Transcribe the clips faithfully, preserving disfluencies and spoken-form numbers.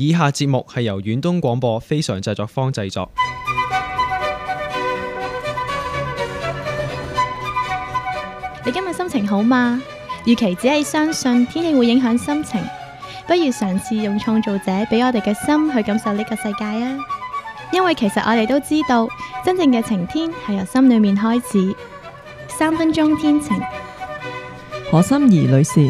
以下節目係由遠東廣播非常製作坊製作。 你今日心情好嗎？與其只係相信天氣會影響心情，不如嘗試用創造者俾我哋嘅心去感受呢個世界啊！因為其實我哋都知道，真正嘅晴天係由心裏面開始。三分鐘天晴， 何心怡女士。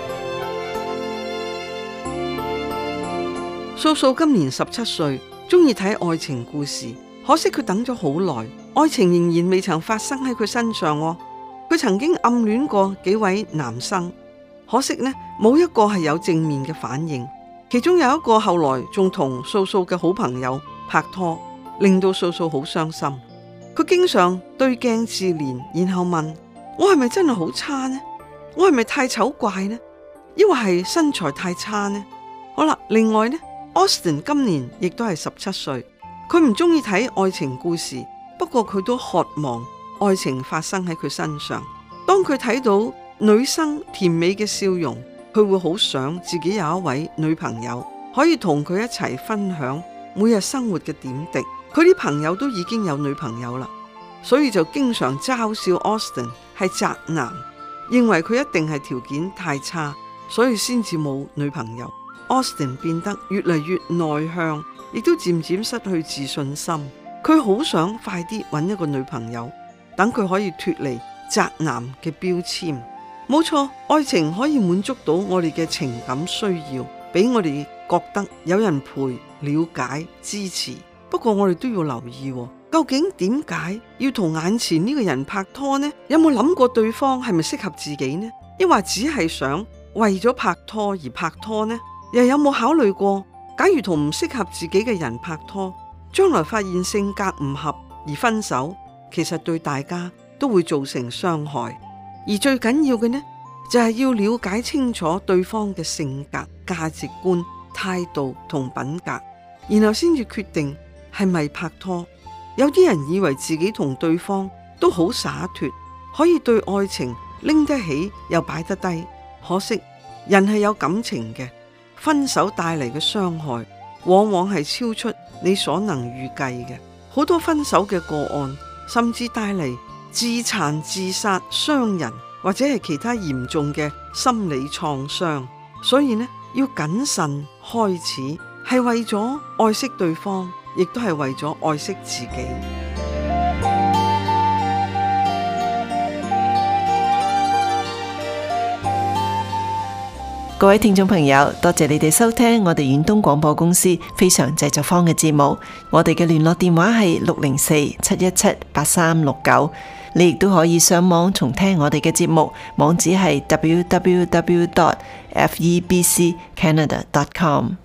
素素今年十七歲，中意睇愛情故事，可惜佢等咗好耐，愛情仍然未曾發生喺佢身上喎。佢曾經暗戀過幾位男生，可惜呢冇一個係有正面嘅反應。其中有一個後來仲同素素嘅好朋友拍拖，令到素素好傷心。佢經常對鏡自憐，然後問：我係咪真係好差呢？我係咪太醜怪呢？抑或係身材太差呢？好啦，另外呢 Austin 今年亦都係十七歲，佢唔中意睇愛情故事，不過佢都渴望愛情發生喺佢身上。當佢睇到女生甜美嘅笑容，佢會好想自己有一位女朋友，可以同佢一齊分享每日生活嘅點滴。佢啲朋友都已經有女朋友啦，所以就經常嘲笑 Austin 係宅男，認為佢一定係條件太差，所以先至冇女朋友。Austin 變得越嚟越內向，亦都漸漸失去自信心。佢好想快啲揾一個女朋友，等佢可以脫離宅男嘅標籤。冇錯，愛情可以滿足到我哋嘅情感需要，俾我哋覺得有人陪、了解、支持。不過我哋都要留意，究竟點解要同眼前呢個人拍拖呢？有冇諗過對方係咪適合自己呢？抑或只係想為咗拍拖而拍拖呢？又有冇考慮過，假如同唔適合自己嘅人拍拖，將來發現性格唔合而分手，其實對大家都會造成傷害。而最緊要嘅呢，就係要了解清楚對方嘅性格、價值觀、態度同品格，然後先至決定係咪拍拖。有啲人以為自己同對方都好灑脫，可以對愛情拎得起又擺得低，可惜人係有感情嘅。分手帶嚟嘅傷害往往係超出你所能預計嘅。好多分手嘅個案甚至帶嚟自殘、自殺、傷人或者係其他嚴重嘅心理創傷。所以呢，要謹慎開始，係為咗愛惜對方，亦都係為咗愛惜自己。 各位聽眾朋友，多謝你哋收聽我哋遠東廣播公司非常製作坊嘅節目。我哋嘅聯絡電話係六零四七一七八三六九。你亦都可以上網重聽我哋嘅節目，網址係 w w w dot f e b c canada dot com。